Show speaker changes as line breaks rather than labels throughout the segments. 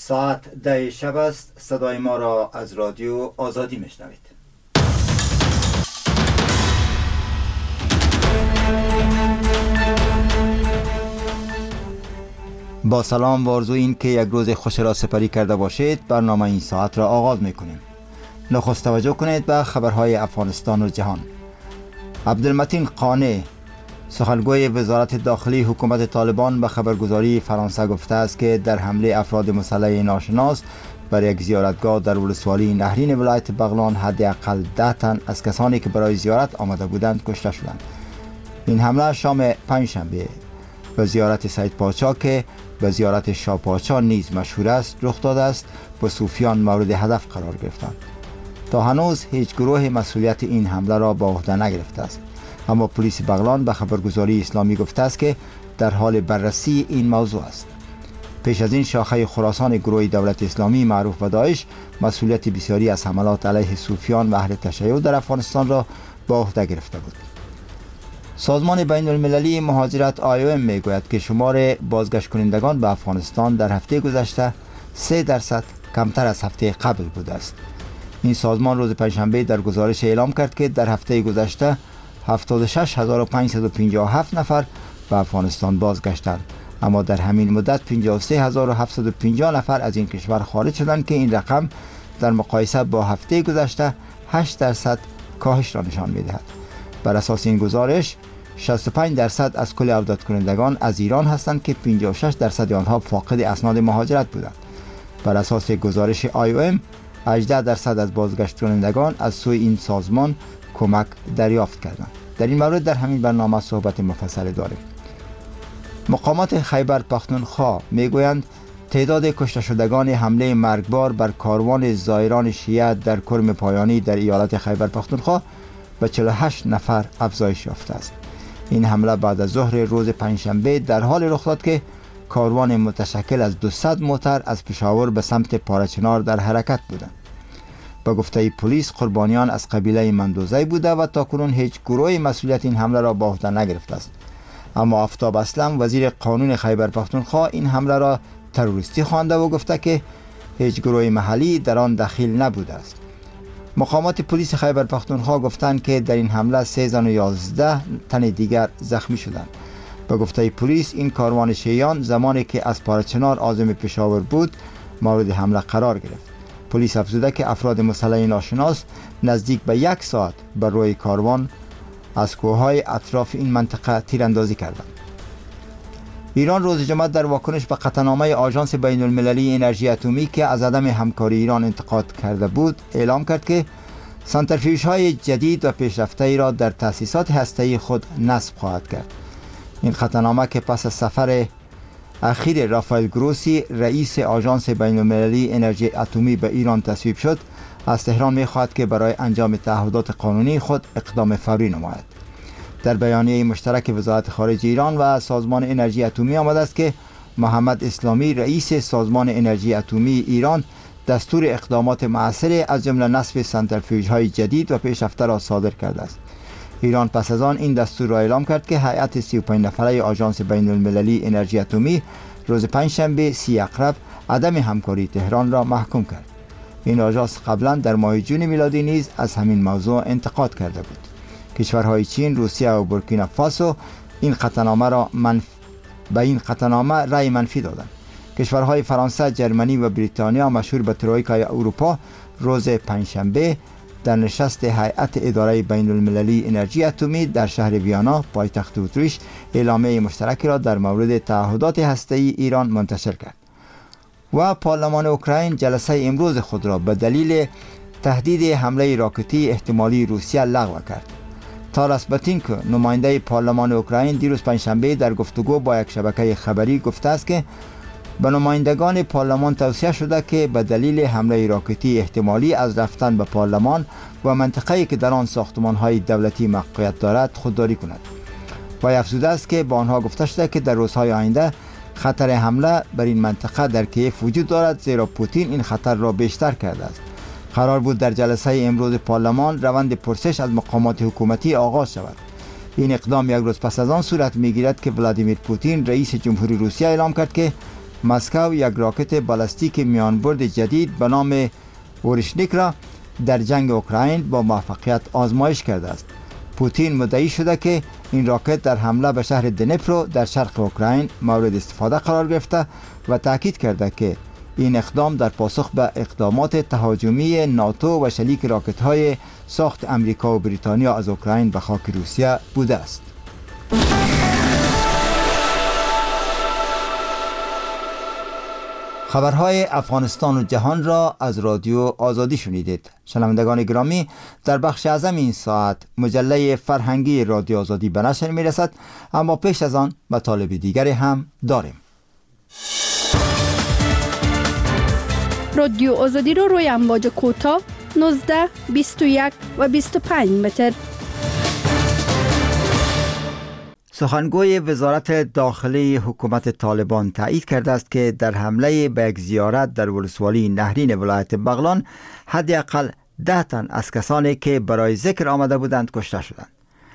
ساعت 10 شب است. صدای ما را از رادیو آزادی میشنوید. با سلام و آرزوی این که یک روز خوش را سپری کرده باشید. برنامه این ساعت را آغاز میکنیم. نخست توجه کنید به خبرهای افغانستان و جهان. عبدالمتین قانع، سخنگوی وزارت داخلی حکومت طالبان، به خبرگزاری فرانسه گفته است که در حمله افراد مسلح ناشناس بر یک زیارتگاه در ولسوالی نهرین ولایت بغلان حداقل 10 تن از کسانی که برای زیارت آمده بودند کشته شدند. این حمله شام پنجشنبه به زیارت سید پاچا که به زیارت شاه پاچا نیز مشهور است رخ داده است و صوفیان مورد هدف قرار گرفتند. تا هنوز هیچ گروه مسئولیت این حمله را به عهده نگرفته است، اما پلیس بغلان به خبرگزاری اسلامی گفته است که در حال بررسی این موضوع است. پیش از این شاخه خراسان گروه دولت اسلامی معروف به داعش مسئولیت بسیاری از حملات علیه صوفیان و اهل تشیع در افغانستان را به عهده گرفته بود. سازمان بین المللی مهاجرت IOM میگوید که شمار بازگشت کنندگان به افغانستان در هفته گذشته 3% کمتر از هفته قبل بوده است. این سازمان روز پنجشنبه در گزارش اعلام کرد که در هفته گذشته 76557 نفر به افغانستان بازگشتند، اما در همین مدت 53750 نفر از این کشور خارج شدند که این رقم در مقایسه با هفته گذشته 8% کاهش را نشان می‌دهد. بر اساس این گزارش 65% از کل عودت کنندگان از ایران هستند که 56% آنها فاقد اسناد مهاجرت بودند. بر اساس گزارش IOM 18% از بازگشت کنندگان از سوی این سازمان کمک دریافت کردند. در این مورد در همین برنامه صحبت مفصل داریم. مقامات خیبر پختونخوا میگویند تعداد کشته شدگان حمله مرگبار بر کاروان زائران شیعه در کرم پایانی در ایالت خیبر پختونخوا به 48 نفر افزایش یافته است. این حمله بعد از ظهر روز پنجشنبه در حال رخ داد که کاروان متشکل از 200 موتر از پشاور به سمت پارچنار در حرکت بودند. به گفته پلیس قربانیان از قبیله مندوزی بوده و تاکنون هیچ گروهی مسئولیت این حمله را به عهده نگرفته است. اما آفتاب اسلم وزیر قانون خیبر پختونخوا این حمله را تروریستی خوانده و گفته که هیچ گروه محلی در آن دخیل نبوده است. مقامات پلیس خیبر پختونخوا گفتند که در این حمله 3 زن و 11 تن دیگر زخمی شدند. به گفته پلیس این کاروان شیعیان زمانی که از پارچنار عازم پشاور بود مورد حمله قرار گرفت. پلیس افزوده که افراد مسلح ناشناس نزدیک به 1 ساعت بر روی کاروان از کوههای اطراف این منطقه تیراندازی کردند. ایران روز جمعه در واکنش به قطعنامه آژانس بین المللی انرژی اتمی که از عدم همکاری ایران انتقاد کرده بود اعلام کرد که سانتریفیوژهای جدید و پیشرفته ای را در تأسیسات هسته‌ای خود نصب خواهد کرد. این قطعنامه که پس از سفر اخیر رافائل گروسی رئیس آژانس بین المللی انرژی اتمی به ایران تصویب شد، از تهران می‌خواهد که برای انجام تعهدات قانونی خود اقدام فوری نماید. در بیانیه مشترک وزارت خارجه ایران و سازمان انرژی اتمی آمده است که محمد اسلامی رئیس سازمان انرژی اتمی ایران دستور اقدامات مؤثر از جمله نصب سانتریفیوژهای جدید و پیشرفته را صادر کرده است. ایران پس از آن این دستور را اعلام کرد که هیئت 35 نفره آژانس بین المللی انرژی اتمی روز پنجشنبه 30 اقرب عدم همکاری تهران را محکوم کرد. این آژانس قبلا در ماه جون میلادی نیز از همین موضوع انتقاد کرده بود. کشورهای چین، روسیه و بورکینافاسو این قطعنامه رأی منفی دادند. کشورهای فرانسه، جرمنی و بریتانیا مشهور به ترویکای اروپا روز پنجشنبه در نشست هیئت اداره بین المللی انرژی اتمی در شهر ویانا پایتخت اتریش اعلامیه مشترکی را در مورد تعهدات هسته‌ای ایران منتشر کرد. و پارلمان اوکراین جلسه امروز خود را به دلیل تهدید حمله راکتی احتمالی روسیه لغو کرد. تاراس باتینکو نماینده پارلمان اوکراین دیروز پنجشنبه در گفتگو با یک شبکه خبری گفته است که به نمایندگان پارلمان توصیه شده که به دلیل حمله راکتی احتمالی از رفتن به پارلمان و منطقه‌ای که در آن ساختمان‌های دولتی موقعیت دارد خودداری کند. و افزوده است که با آنها گفته شده که در روزهای آینده خطر حمله بر این منطقه در کیف وجود دارد، زیرا پوتین این خطر را بیشتر کرده است. قرار بود در جلسه امروز پارلمان روند پرسش از مقامات حکومتی آغاز شود. این اقدام یک روز پس از آن صورت می‌گیرد که ولادیمیر پوتین رئیس جمهوری روسیه اعلام کرد که مسکو یک راکت بالستیک میانبرد جدید به نام اورشنیک را در جنگ اوکراین با موفقیت آزمایش کرده است. پوتین مدعی شده که این راکت در حمله به شهر دنیپرو در شرق اوکراین مورد استفاده قرار گرفته و تاکید کرده که این اقدام در پاسخ به اقدامات تهاجمی ناتو و شلیک راکت‌های ساخت امریکا و بریتانیا از اوکراین به خاک روسیه بوده است. خبرهای افغانستان و جهان را از رادیو آزادی شنیدید. شنوندگان گرامی، در بخش اعظم این ساعت مجله فرهنگی رادیو آزادی به نشر می رسد، اما پیش از آن مطالب دیگری هم داریم.
رادیو آزادی رو روی امواج کوتاه 19, 21 و 25 متر.
سخنگوی وزارت داخلی حکومت طالبان تایید کرده است که در حمله به یک زیارت در ولسوالی نهرین ولایت بغلان حداقل 10 تن از کسانی که برای ذکر آمده بودند کشته شدند.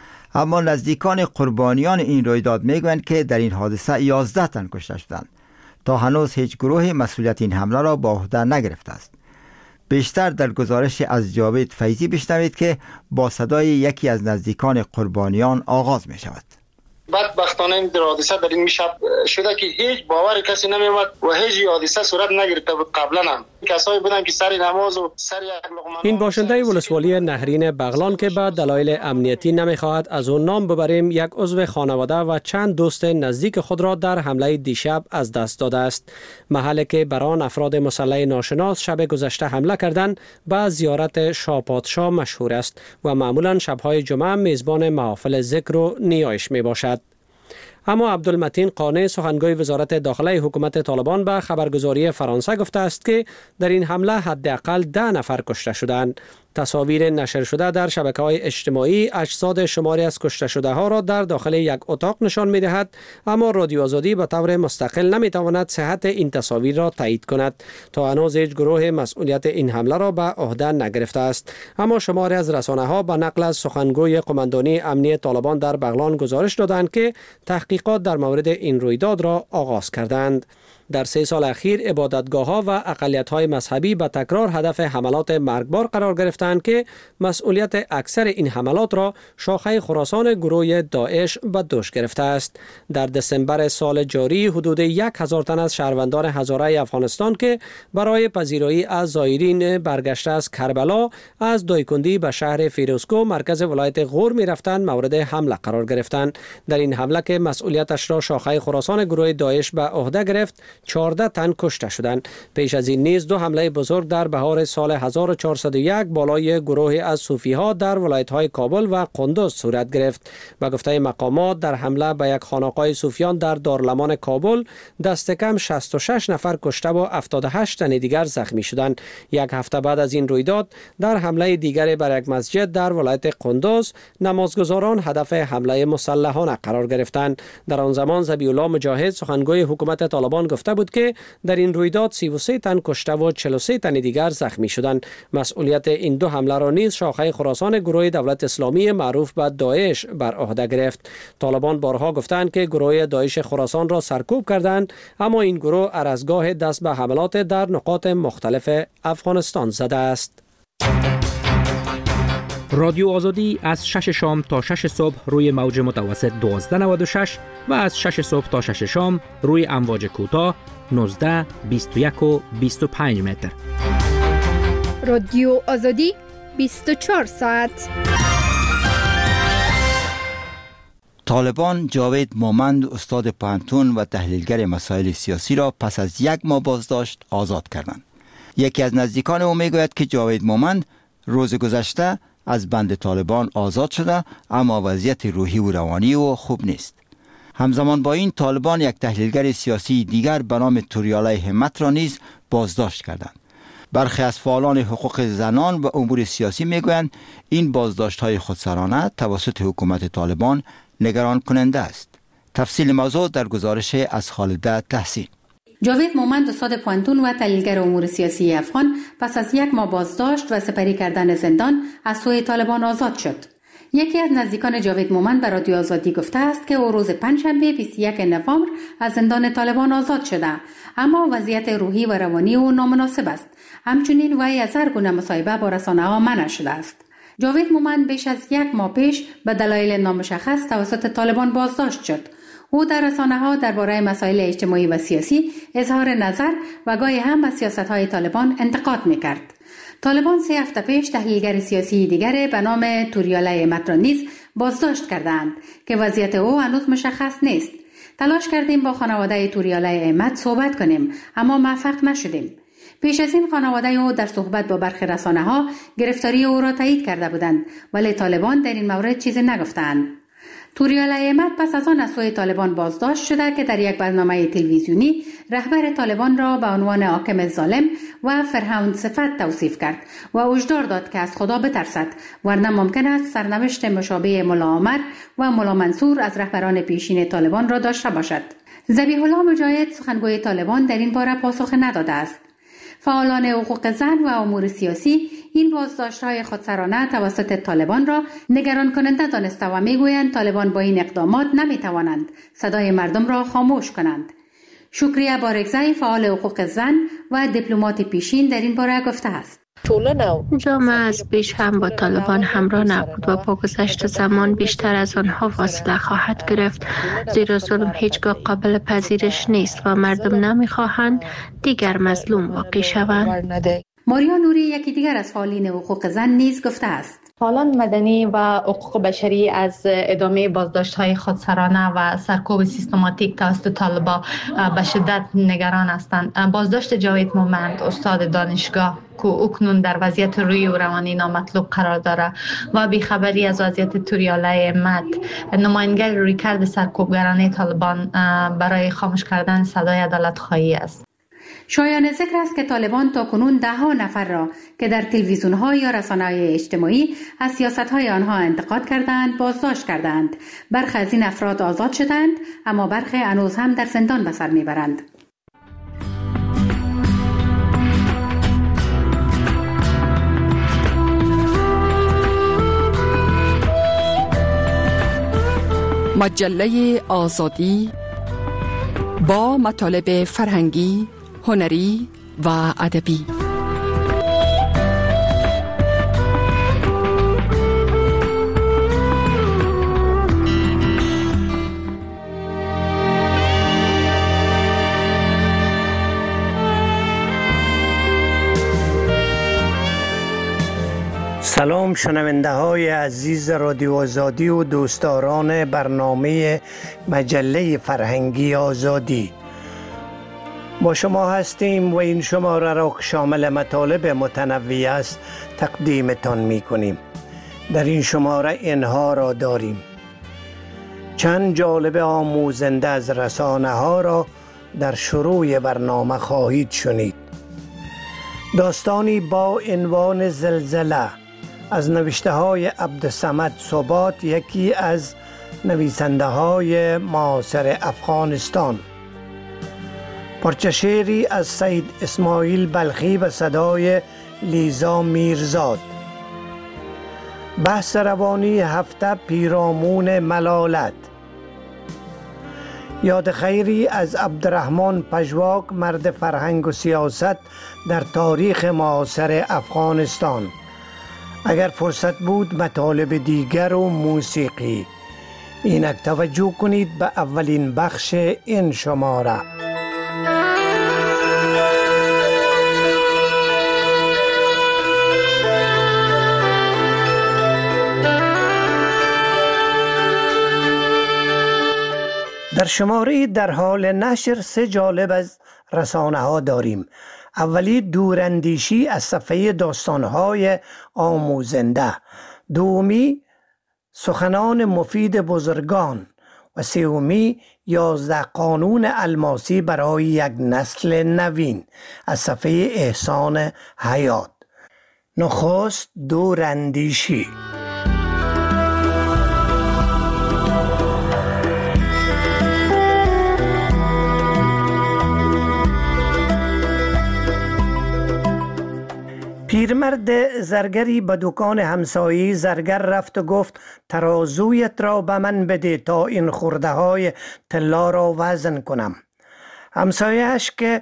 اما نزدیکان قربانیان این رویداد میگویند که در این حادثه 11 تن کشته شدند. تا هنوز هیچ گروه مسئولیت این حمله را به عهده نگرفته است. بیشتر در گزارش از جاوید فیضی بشنوید که با صدای یکی از نزدیکان قربانیان آغاز می شود.
بدبختانه این حادثه در این شب شده که هیچ باور کسی نمی‌آمد و هیچ حادثه صورت نگرفته بود. قبلا هم کسایی بودن که سر نماز و سر یک لقمه.
این باشنده ولسوالی نهرین بغلان که به دلایل امنیتی نمی‌خواهد از اون نام ببریم، یک عضو خانواده و چند دوست نزدیک خود را در حمله دیشب از دست داده است. محلی که بر آن افراد مسلح ناشناس شب گذشته حمله کردند به زیارت شاپادشاه مشهور است و معمولا شب‌های جمعه میزبان محافل ذکر و نیایش میباشد. اما عبدالمتین قانع سخنگوی وزارت داخلی حکومت طالبان به خبرگزاری فرانسه گفته است که در این حمله حداقل 10 نفر کشته شدند. تصاویر نشر شده در شبکه‌های اجتماعی اجساد شماری از کشته شده ها را در داخل یک اتاق نشان می‌دهد، اما رادیو آزادی به طور مستقل نمی‌تواند صحت این تصاویر را تایید کند. تا هنوز هیچ گروه مسئولیت این حمله را به عهده نگرفته است، اما شماری از رسانه‌ها به نقل از سخنگوی قماندانی امنی طالبان در بغلان گزارش دادند که تحقیقات در مورد این رویداد را آغاز کردند. در 3 سال اخیر عبادتگاه‌ها و اقلیت‌های مذهبی به تکرار هدف حملات مرگبار قرار گرفتند که مسئولیت اکثر این حملات را شاخه خراسان گروه داعش به دوش گرفته است. در دسامبر سال جاری حدود 1000 تن از شهروندان هزاره افغانستان که برای پذیرایی از زائرین برگشته از کربلا از دایکندی به شهر فیروزکوه مرکز ولایت غور می‌رفتند مورد حمله قرار گرفتند. در این حمله که مسئولیتش را شاخه خراسان گروه داعش به عهده گرفت، 14 تن کشته شدند. پیش از این نیز 2 حمله بزرگ در بهار سال 1401 بالای گروه از صوفی‌ها در ولایت‌های کابل و قندوز صورت گرفت. به گفته مقامات در حمله به یک خانقاه صوفیان در دارالمان کابل دست کم 66 نفر کشته و 78 تن دیگر زخمی شدند. یک هفته بعد از این رویداد در حمله دیگر بر یک مسجد در ولایت قندوز نمازگزاران هدف حمله مسلحانه قرار گرفتند. در آن زمان ذبیح الله مجاهد سخنگوی حکومت طالبان گفته بود که در این رویداد 33 تن کشته و 43 تن دیگر زخمی شدند. مسئولیت این 2 حمله را نیز شاخه خراسان گروه دولت اسلامی معروف به داعش بر عهده گرفت. طالبان بارها گفتند که گروه داعش خراسان را سرکوب کردند، اما این گروه هر از گاه دست به حملات در نقاط مختلف افغانستان زده است.
رادیو آزادی از 6 شام تا 6 صبح روی موج متوسط 1296 و از 6 صبح تا 6 شام روی امواج کوتاه 19، 21 و 25 متر.
رادیو آزادی 24 ساعت.
طالبان جاوید مومند استاد پانتون و تحلیلگر مسائل سیاسی را پس از 1 ماه بازداشت آزاد کردند. یکی از نزدیکان او میگوید که جاوید مومند روز گذشته از بند طالبان آزاد شده، اما وضعیت روحی و روانی او خوب نیست. همزمان با این طالبان یک تحلیلگر سیاسی دیگر به نام توریالای همت را نیز بازداشت کردند. برخی از فعالان حقوق زنان و امور سیاسی میگویند این بازداشت‌های خودسرانه توسط حکومت طالبان نگران کننده است. تفصیل موضوع در گزارش از خالده تحسین.
جاوید مومند استاد پانتون و تحلیلگر امور سیاسی افغان پس از 1 ماه بازداشت و سپری کردن زندان از سوی طالبان آزاد شد. یکی از نزدیکان جاوید مومند به رادیو آزادی گفته است که او روز پنجشنبه 21 نوامبر از زندان طالبان آزاد شده، اما وضعیت روحی و روانی او نامناسب است. همچنین وی از هر گونه مصاحبه با رسانه‌ها منع شده است. جاوید مومند بیش از 1 ماه پیش به دلایل نامشخص توسط طالبان بازداشت شد. او در رسانه‌ها درباره مسائل اجتماعی و سیاسی اظهار نظر و گاهی هم از سیاست‌های طالبان انتقاد می‌کرد. طالبان 3 هفته پیش تحلیلگر سیاسی دیگر به نام توریالا احمد را نیز بازداشت کردند که وضعیت او هنوز مشخص نیست. تلاش کردیم با خانواده توریالا احمد صحبت کنیم، اما موفق نشدیم. پیش از این خانواده او در صحبت با برخی رسانه‌ها گرفتاری او را تایید کرده بودند، ولی طالبان در این مورد چیزی نگفتند. توریالا احمد پس از آن از سوی طالبان بازداشت شده که در یک برنامه تلویزیونی رهبر طالبان را به عنوان حاکم ظالم و فرعون صفت توصیف کرد و هشدار داد که از خدا بترسد، ورنه ممکن است سرنوشت مشابه ملا عمر و ملا منصور از رهبران پیشین طالبان را داشته باشد. ذبیح الله مجاهد سخنگوی طالبان در این باره پاسخ نداده است. فعالان حقوق زن و امور سیاسی این بازداشت‌های خودسرانه توسط طالبان را نگران کننده دانسته و میگویند طالبان با این اقدامات نمیتوانند صدای مردم را خاموش کنند. شکریه بارگزای فعال حقوق زن و دیپلمات پیشین در این باره گفته است.
جامعه از پیش هم با طالبان همراه نبود و با گذشت زمان بیشتر از آنها فاصله خواهد گرفت، زیرا ظلم هیچگاه قابل پذیرش نیست و مردم نمیخواهند دیگر مظلوم واقع شوند.
ماریا نوری یکی دیگر از فعالین حقوق زن نیز گفته است.
فعالان مدنی و حقوق بشری از ادامه بازداشت‌های خودسرانه و سرکوب سیستماتیک توسط طالبان به شدت نگران هستند. بازداشت جاوید مومند استاد دانشگاه که اکنون در وضعیت روحی و روانی نامطلوب قرار دارد و بیخبری از وضعیت توریالا احمد نماینگر رویکرد سرکوبگرانه طالبان برای خاموش کردن صدای عدالت خواهی است.
شایان ذکر است که طالبان تاکنون 10 نفر را که در تلویزیون‌ها یا رسانه‌های اجتماعی از سیاست‌های آنها انتقاد کردند بازداشت کردند. برخی از این افراد آزاد شدند، اما برخی هنوز هم در زندان به سر میبرند.
مجله آزادی با مطالب فرهنگی، هنری و ادبی.
سلام شنونده های عزیز رادیو آزادی و دوستداران برنامه مجله فرهنگی آزادی. با شما هستیم و این شماره را که شامل مطالب متنوع است تقدیمتان می کنیم. در این شماره اینها را داریم: چند جالب آموزنده از رسانه ها را در شروع برنامه خواهید شنید. داستانی با عنوان زلزله از نوشته های عبدالصمد ثبات، یکی از نویسنده های معاصر افغانستان. پارچه شعری از سید اسماعیل بلخی به صدای لیزا میرزاد. بحث روانی هفته پیرامون ملالت. یاد خیری از عبدالرحمن پژواک، مرد فرهنگ و سیاست در تاریخ معاصر افغانستان. اگر فرصت بود مطالب دیگر و موسیقی. اینک توجه کنید به اولین بخش این شماره. در شماره در حال نشر 3 جالب از رسانه ها داریم. اولی دوراندیشی از صفحه داستانهای آموزنده، دومی سخنان مفید بزرگان و سومی 11 قانون الماسی برای یک نسل نوین از صفحه احسان حیات. نخست دوراندیشی. پیرمرد زرگری به دکان همسایه زرگر رفت و گفت ترازویت را به من بده تا این خورده های طلا را وزن کنم. همسایه‌اش که